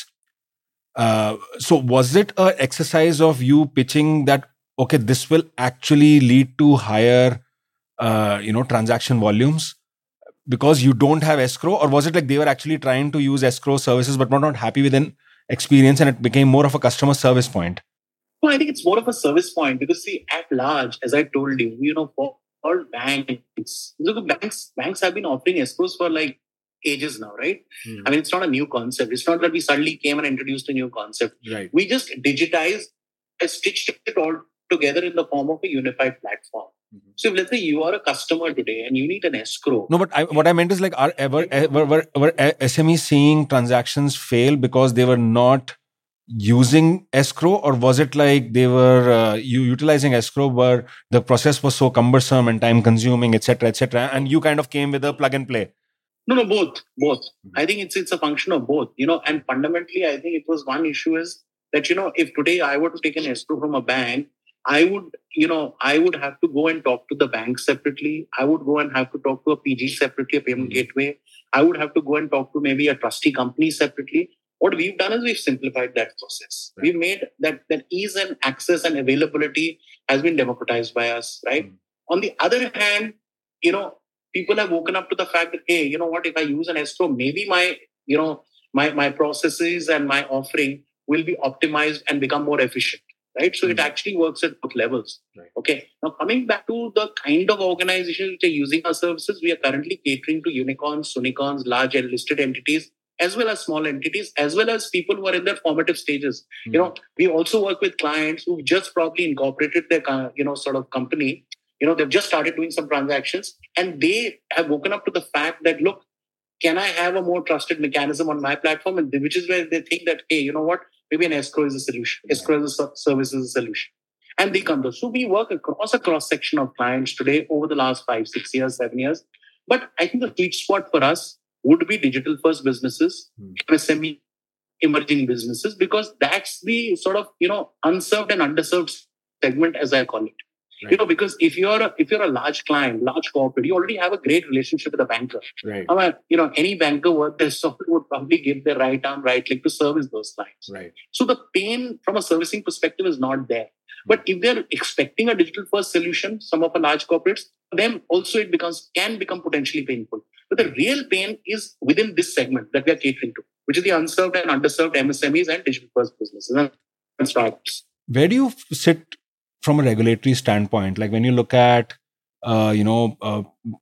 A: Uh, so was it an exercise of you pitching that, okay, this will actually lead to higher, uh, you know, transaction volumes because you don't have escrow? Or was it like they were actually trying to use escrow services but were not happy with an experience and it became more of a customer service point?
B: Well, I think it's more of a service point because, see, at large, as I told you, you know, for all banks, look, banks, banks have been offering escrows for like ages now, right? Mm. I mean, it's not a new concept. It's not that we suddenly came and introduced a new concept.
A: Right.
B: We just digitized and stitched it all together in the form of a unified platform. Mm-hmm. So if, let's say you are a customer today and you need an escrow.
A: No, but I, what I meant is like, are ever, were, were, were S M Es seeing transactions fail because they were not using escrow, or was it like they were uh, you utilizing escrow but the process was so cumbersome and time consuming, etc, etc, and you kind of came with a plug and play?
B: No, no, both, both. Mm-hmm. I think it's it's a function of both, you know, and fundamentally, I think it was one issue is that, you know, if today I were to take an escrow from a bank, I would, you know, I would have to go and talk to the bank separately. I would go and have to talk to a P G separately, a payment mm-hmm. gateway. I would have to go and talk to maybe a trustee company separately. What we've done is we've simplified that process. Right. We've made that, that ease and access and availability has been democratized by us, right? Mm. On the other hand, you know, people have woken up to the fact that, hey, you know what, if I use an escrow, maybe my, you know, my, my processes and my offering will be optimized and become more efficient, right? So mm. it actually works at both levels. Right. Okay. Now, coming back to the kind of organizations which are using our services, we are currently catering to unicorns, unicorns, large and listed entities, as well as small entities, as well as people who are in their formative stages. Mm. You know, we also work with clients who've just probably incorporated their, you know, sort of company. You know, they've just started doing some transactions and they have woken up to the fact that, look, can I have a more trusted mechanism on my platform? And which is where they think that, hey, you know what, maybe an escrow is a solution. Escrow as a service is a solution. And they come to us. So we work across a cross-section of clients today over the last five, six years, seven years. But I think the sweet spot for us would be digital first businesses, hmm. M S M E, emerging businesses, because that's the sort of, you know, unserved and underserved segment, as I call it. Right. You know, because if you're a, if you're a large client, large corporate, you already have a great relationship with a banker.
A: Right.
B: I mean, you know, any banker worth their salt would probably give their right arm, right leg to service those clients.
A: Right.
B: So the pain from a servicing perspective is not there. But if they're expecting a digital first solution, some of the large corporates, then also it becomes can become potentially painful. But the real pain is within this segment that we are catering to, which is the unserved and underserved M S M Es and digital first businesses. startups.
A: Where do you sit from a regulatory standpoint? Like when you look at, uh, you know, uh,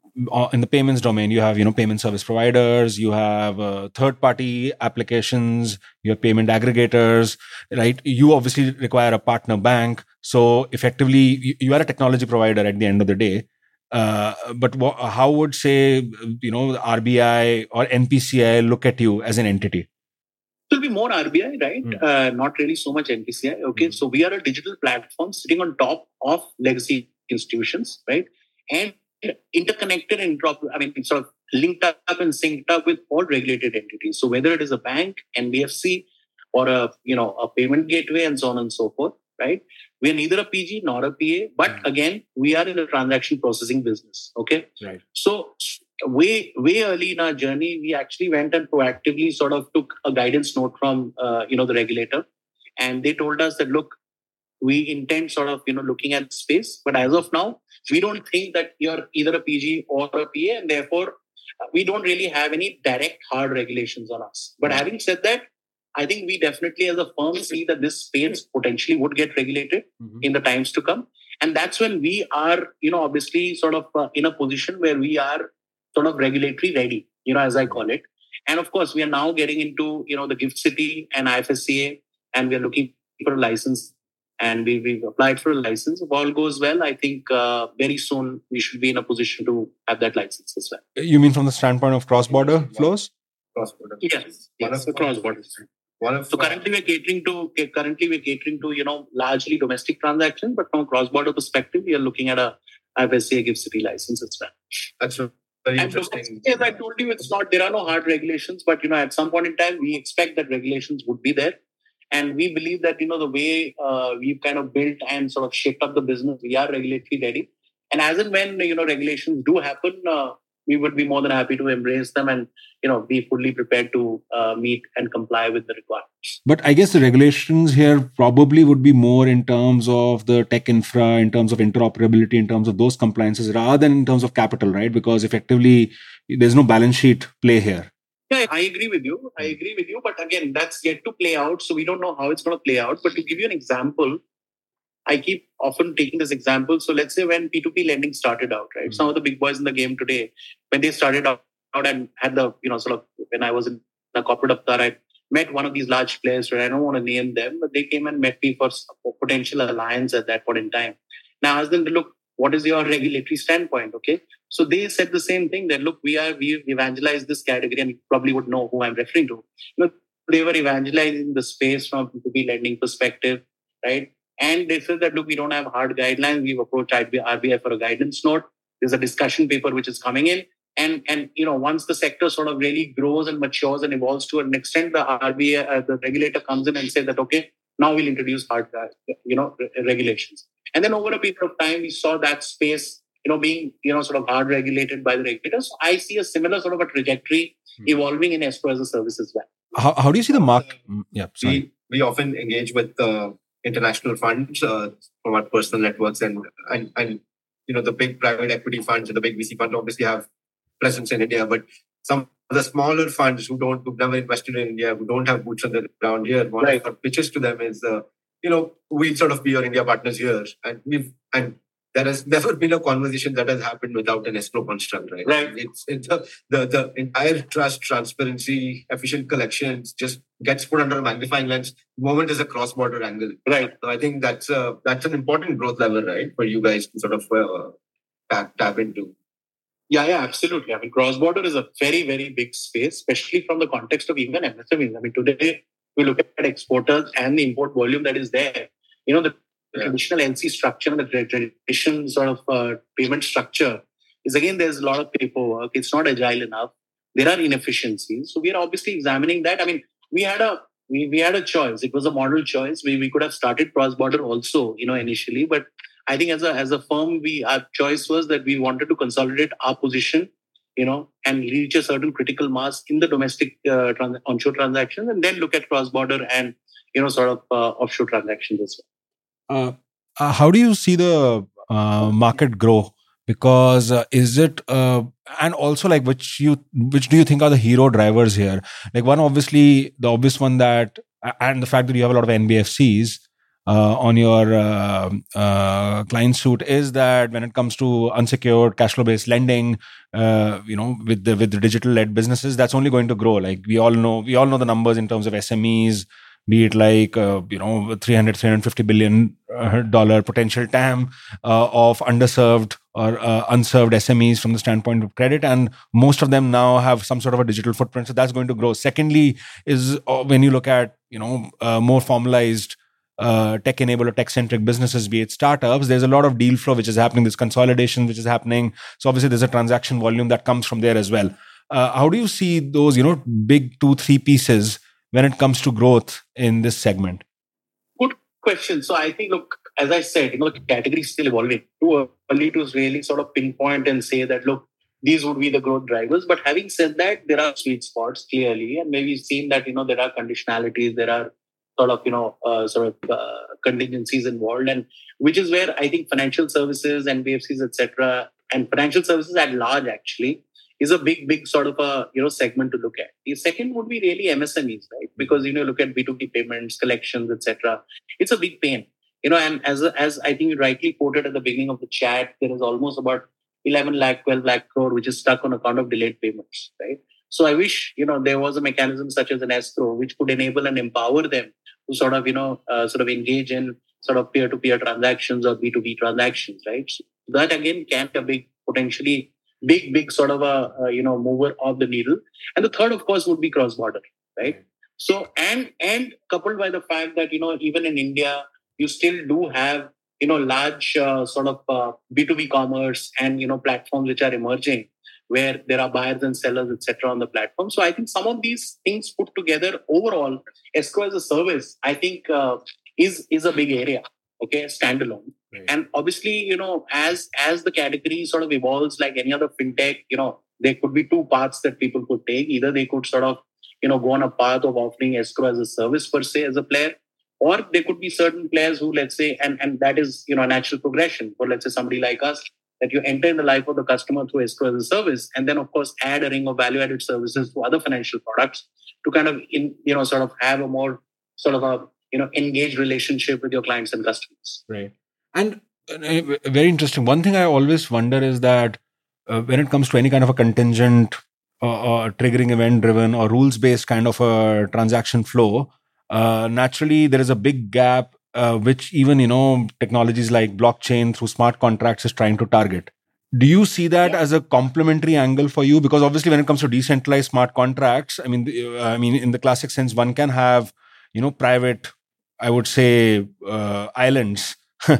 A: in the payments domain, you have, you know, payment service providers, you have uh, third-party applications, you have payment aggregators, right? You obviously require a partner bank. So effectively, you, you are a technology provider at the end of the day. Uh, but wh- how would, say, you know, R B I or N P C I look at you as an entity?
B: It will be more R B I, right? Mm. Uh, not really so much N P C I. Okay, mm. So we are a digital platform sitting on top of legacy institutions, right? And interconnected and interoperable, I mean, it's sort of linked up and synced up with all regulated entities. So whether it is a bank, N B F C, or a, you know, a payment gateway and so on and so forth, right? We are neither a P G nor a P A, but mm. again, we are in a transaction processing business. Okay.
A: Right.
B: So way, way early in our journey, we actually went and proactively sort of took a guidance note from, uh, you know, the regulator. And they told us that, look, we intend sort of, you know, looking at space. But as of now, we don't think that you're either a P G or a P A. And therefore, we don't really have any direct hard regulations on us. But having said that, I think we definitely as a firm see that this space potentially would get regulated mm-hmm. in the times to come. And that's when we are, you know, obviously sort of uh, in a position where we are sort of regulatory ready, you know, as I call it. And of course, we are now getting into, you know, the GIFT City and I F S C A, and we are looking for a license. And we, we've applied for a license. If all goes well, I think uh, very soon we should be in a position to have that license as well.
A: You mean from the standpoint of cross-border flows?
B: Cross-border. Yes, yes, cross-border. One of, so currently we're catering to currently we're catering to you know largely domestic transactions, but from a cross-border perspective, we are looking at a I F S C A GIFT City license as well.
C: That's a very
B: and
C: interesting.
B: As I told you, it's not there are no hard regulations, but you know at some point in time we expect that regulations would be there. And we believe that, you know, the way uh, we've kind of built and sort of shaped up the business, we are regulatory ready. And as and when, you know, regulations do happen, uh, we would be more than happy to embrace them and, you know, be fully prepared to uh, meet and comply with the requirements.
A: But I guess the regulations here probably would be more in terms of the tech infra, in terms of interoperability, in terms of those compliances, rather than in terms of capital, right? Because effectively, there's no balance sheet play here.
B: Yeah, I agree with you. I agree with you. But again, that's yet to play out. So we don't know how it's going to play out. But to give you an example, I keep often taking this example. So let's say when P two P lending started out, right? Mm-hmm. Some of the big boys in the game today, when they started out and had the, you know, sort of, when I was in the corporate avatar, I met one of these large players, right? I don't want to name them, but they came and met me for a potential alliance at that point in time. Now I asked them to look, what is your regulatory standpoint? Okay. So they said the same thing that, look, we are, we've evangelized this category, and you probably would know who I'm referring to. You know, they were evangelizing the space from P two P lending perspective, right? And they said that, look, we don't have hard guidelines. We've approached R B I for a guidance note. There's a discussion paper which is coming in. And, and you know, once the sector sort of really grows and matures and evolves to an extent, the R B I, uh, the regulator comes in and says that, okay, now we'll introduce hard, uh, you know, re- regulations. And then over a period of time, we saw that space, you know, being, you know, sort of hard regulated by the regulators. So I see a similar sort of a trajectory mm-hmm. evolving in escrow as a service as well.
A: How, how do you see the market? Uh, yeah,
C: sorry. We, we often engage with uh, international funds uh, from our personal networks, and, and, and, you know, the big private equity funds and the big V C funds obviously have presence in India, but some of the smaller funds who don't, who've never invested in India, who don't have boots on the ground here, one right. of our pitches to them is, uh, you know, we'll sort of be your India partners here. And we've, and there has never been a conversation that has happened without an escrow construct, right?
B: Right.
C: It's, it's a, the, the entire trust, transparency, efficient collections just gets put under a magnifying lens the moment there's a cross-border angle.
B: Right.
C: So I think that's a, that's an important growth lever, right? For you guys to sort of uh, tap, tap into.
B: Yeah, yeah, absolutely. I mean, cross-border is a very, very big space, especially from the context of even M S M Es. I mean, today we look at exporters and the import volume that is there. You know, the yeah. traditional L C structure and the traditional sort of uh, payment structure is, again, there's a lot of paperwork. It's not agile enough. There are inefficiencies. So we are obviously examining that. I mean, we had a we, we had a choice. It was a model choice. We we could have started cross-border also, you know, initially, but I think as a as a firm, we our choice was that we wanted to consolidate our position, you know, and reach a certain critical mass in the domestic uh, trans- onshore transactions, and then look at cross-border and, you know, sort of uh, offshore transactions as
A: well. Uh, uh, how do you see the uh, market grow? Because uh, is it uh, and also like which you which do you think are the hero drivers here? Like one, obviously the obvious one that and the fact that you have a lot of N B F Cs uh, on your uh, uh, client suite is that when it comes to unsecured cash flow based lending, uh, you know, with the with the digital led businesses, that's only going to grow. Like we all know, we all know the numbers in terms of S M Es, be it like, uh, you know, three hundred, three hundred fifty billion dollar potential T A M uh, of underserved or uh, unserved S M Es from the standpoint of credit. And most of them now have some sort of a digital footprint. So that's going to grow. Secondly, is uh, when you look at, you know, uh, more formalized uh, tech-enabled or tech-centric businesses, be it startups, there's a lot of deal flow which is happening. There's consolidation which is happening. So obviously there's a transaction volume that comes from there as well. Uh, how do you see those, you know, big two, three pieces when it comes to growth in this segment?
B: Good question. So I think, look, as I said, you know, the category is still evolving. Too early to really sort of pinpoint and say that, look, these would be the growth drivers. But having said that, there are sweet spots clearly. And maybe we've seen that, you know, there are conditionalities, there are sort of, you know, uh, sort of uh, contingencies involved. And which is where I think financial services, N B F Cs, et cetera, and financial services at large actually is a big, big sort of a, you know, segment to look at. The second would be really M S M Es, right? Because, you know, look at B two B payments, collections, et cetera. It's a big pain, you know, and as, as I think you rightly quoted at the beginning of the chat, there is almost about eleven lakh, twelve lakh crore, which is stuck on account of delayed payments, right? So I wish, you know, there was a mechanism such as an escrow, which could enable and empower them to sort of, you know, uh, sort of engage in sort of peer-to-peer transactions or B two B transactions, right? So that again can be a big, potentially big, big sort of a, uh, you know, mover of the needle. And the third, of course, would be cross-border, right? So, and, and coupled by the fact that, you know, even in India, you still do have, you know, large uh, sort of uh, B two B commerce and, you know, platforms which are emerging where there are buyers and sellers, et cetera on the platform. So I think some of these things put together overall, escrow as a service, I think uh, is, is a big area, okay, standalone. Right. And obviously, you know, as, as the category sort of evolves like any other fintech, you know, there could be two paths that people could take. Either they could sort of, you know, go on a path of offering escrow as a service per se as a player, or there could be certain players who, let's say, and, and that is, you know, a natural progression for, let's say, somebody like us, that you enter in the life of the customer through escrow as a service, and then, of course, add a ring of value-added services to other financial products to kind of, in, you know, sort of have a more sort of a, you know, engaged relationship with your clients and customers.
A: Right. And uh, very interesting. One thing I always wonder is that uh, when it comes to any kind of a contingent uh, or triggering event-driven or rules-based kind of a transaction flow, uh, naturally there is a big gap Uh, which even, you know, technologies like blockchain through smart contracts is trying to target. Do you see that yeah. as a complementary angle for you? Because obviously when it comes to decentralized smart contracts, I mean, uh, I mean, in the classic sense, one can have, you know, private, I would say, uh, islands uh,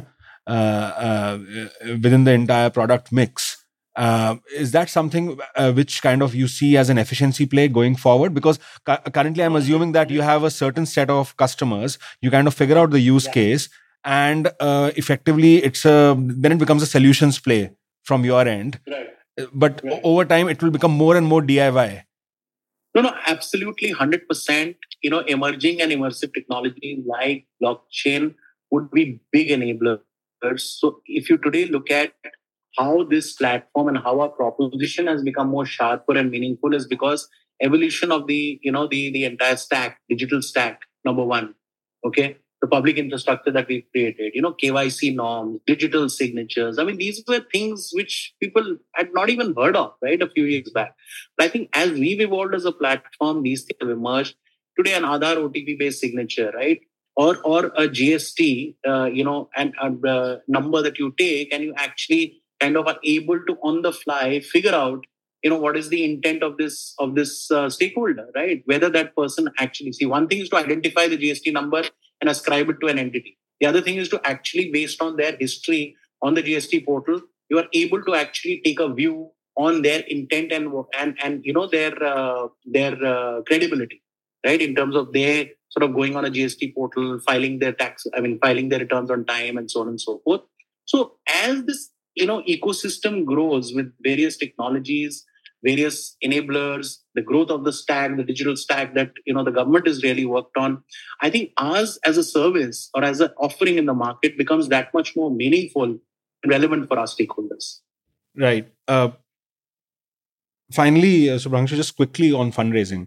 A: uh, within the entire product mix. Uh, is that something uh, which kind of you see as an efficiency play going forward? Because cu- currently I'm assuming that you have a certain set of customers, you kind of figure out the use yeah. case, and uh, effectively it's a, then it becomes a solutions play from your end.
B: Right.
A: But
B: right.
A: over time, it will become more and more D I Y.
B: No, no, absolutely one hundred percent, you know, emerging and immersive technologies like blockchain would be big enablers. So if you today look at how this platform and how our proposition has become more sharper and meaningful is because evolution of the, you know, the, the entire stack, digital stack, number one, okay? The public infrastructure that we've created, you know, K Y C norms, digital signatures. I mean, these were things which people had not even heard of, right, a few years back. But I think as we've evolved as a platform, these things have emerged. Today, an Aadhaar O T P-based signature, right? Or or a G S T, uh, you know, and a number that you take and you actually kind of are able to on the fly figure out, you know, what is the intent of this of this uh, stakeholder, right? Whether that person actually, see, one thing is to identify the G S T number and ascribe it to an entity. The other thing is to actually, based on their history on the G S T portal, you are able to actually take a view on their intent and and and you know their uh, their uh, credibility, right? In terms of their sort of going on a G S T portal, filing their tax, I mean, filing their returns on time, and so on and so forth. So as this, you know, ecosystem grows with various technologies, various enablers, the growth of the stack, the digital stack that, you know, the government has really worked on, I think ours as a service or as an offering in the market becomes that much more meaningful and relevant for our stakeholders.
A: Right. Uh, finally, uh, Subhranshu, just quickly on fundraising.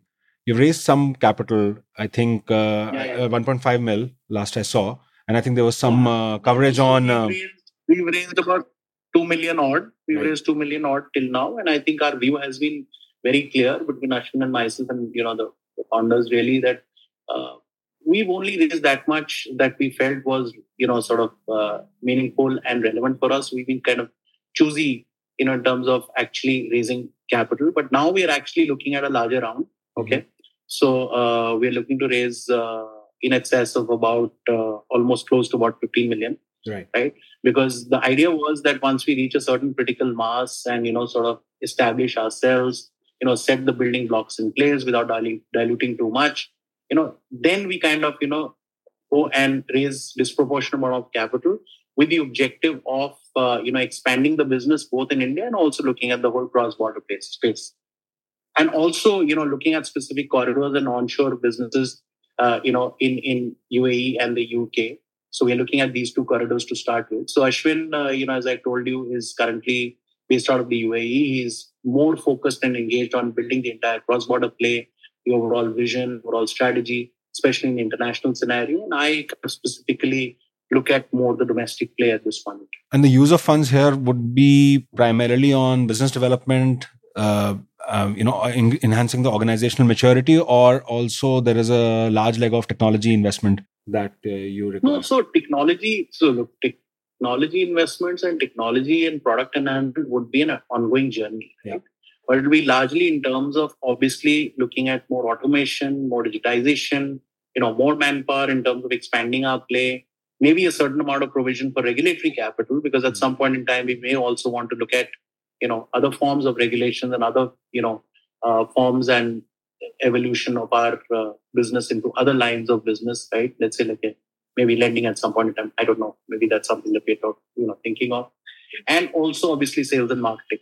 A: you've raised some capital. I think uh,
B: Yeah, yeah.
A: one point five mil last I saw, and I think there was some uh, coverage
B: So
A: on.
B: We've
A: Uh,
B: raised, we've raised about two million odd. We've
A: Right.
B: raised two million odd till now, and I think our view has been very clear between Ashwin and myself and you know the, the founders really that uh, we've only raised that much that we felt was you know sort of uh, meaningful and relevant for us. We've been kind of choosy you know in terms of actually raising capital, but now we are actually looking at a larger round. Okay, so uh, we're looking to raise uh, in excess of about uh, almost close to about fifteen million.
A: Right.
B: Right. Because the idea was that once we reach a certain critical mass and, you know, sort of establish ourselves, you know, set the building blocks in place without diluting, diluting too much, you know, then we kind of, you know, go and raise disproportionate amount of capital with the objective of, uh, you know, expanding the business both in India and also looking at the whole cross-border space. And also, you know, looking at specific corridors and onshore businesses, uh, you know, in, in U A E and the U K. So we're looking at these two corridors to start with. So Ashwin, uh, you know, as I told you, is currently based out of the U A E. He's more focused and engaged on building the entire cross-border play, the overall vision, overall strategy, especially in the international scenario. And I specifically look at more the domestic play at this point.
A: And the use of funds here would be primarily on business development, uh, uh, you know, in, enhancing the organizational maturity, or also there is a large leg of technology investment that uh, you require?
B: No, so technology, so look, technology investments and technology and product enhancement would be an ongoing journey, right? Yeah. But it will be largely in terms of obviously looking at more automation, more digitization, you know, more manpower in terms of expanding our play, maybe a certain amount of provision for regulatory capital, because at some point in time, we may also want to look at, you know, other forms of regulations and other, you know, uh, forms and evolution of our uh, business into other lines of business, right? Let's say like a, maybe lending at some point in time. I don't know. Maybe that's something that we're you know thinking of, and also obviously sales and marketing.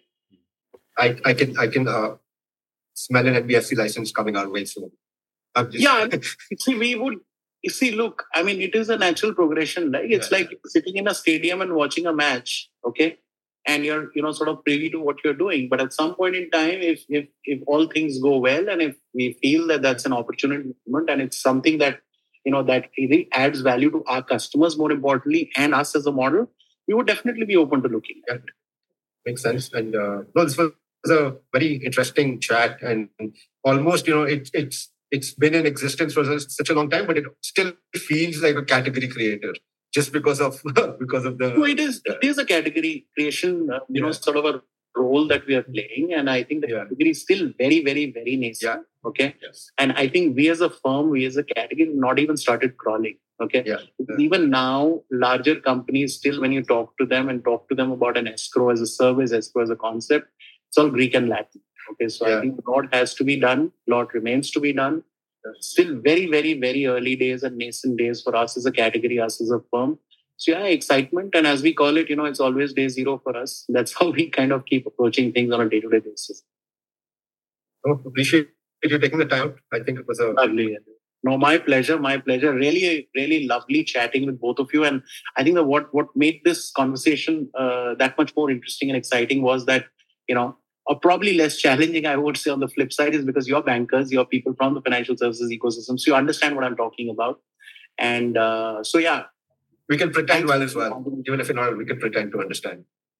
C: I, I can I can uh, smell an N B F C license coming our way soon. Just...
B: Yeah, see, we would you see. Look, I mean, it is a natural progression, right? It's yeah. like sitting in a stadium and watching a match. Okay. And you're, you know, sort of privy to what you're doing. But at some point in time, if if if all things go well, and if we feel that that's an opportunity moment, and it's something that, you know, that really adds value to our customers, more importantly, and us as a model, we would definitely be open to looking at it.
C: Makes sense. And uh, no, this was a very interesting chat, and almost, you know, it, it's it's been in existence for such a long time, but it still feels like a category creator. Just because of because of the
B: no, it is uh, it is a category creation, uh, you yeah. know, sort of a role that we are playing, and I think the yeah. category is still very, very, very nascent. Yeah. Okay,
C: yes.
B: And I think we as a firm, we as a category, not even started crawling. Okay,
C: yeah.
B: Even now, larger companies still, when you talk to them and talk to them about an escrow as a service, escrow as a concept, it's all Greek and Latin. Okay, so yeah. I think a lot has to be done, a lot remains to be done. Still very, very, very early days and nascent days for us as a category, us as a firm. So yeah, excitement. And as we call it, you know, it's always day zero for us. That's how we kind of keep approaching things on a day-to-day basis.
C: Oh, appreciate you taking the time. I think it was a...
B: Lovely. No, my pleasure, my pleasure. Really, really lovely chatting with both of you. And I think that what, what made this conversation uh, that much more interesting and exciting was that, you know, or probably less challenging, I would say, on the flip side, is because you're bankers, you're people from the financial services ecosystem, so you understand what I'm talking about. And uh, so, yeah.
C: We can pretend well as well. Even if you're not, we can pretend to understand.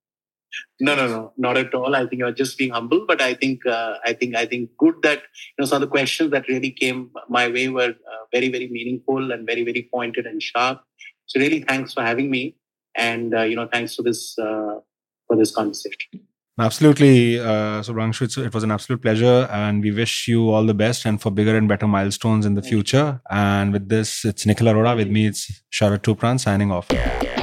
B: No, no, no, not at all. I think you're just being humble, but I think, uh, I think, I think good that, you know, some of the questions that really came my way were uh, very, very meaningful and very, very pointed and sharp. So really, thanks for having me. And, uh, you know, thanks for this, uh, for this conversation.
A: Absolutely, uh, Subhrangshu, it was an absolute pleasure, and we wish you all the best and for bigger and better milestones in the future. And with this, it's Nikhil Arora. With me, it's Sharad Tupran signing off.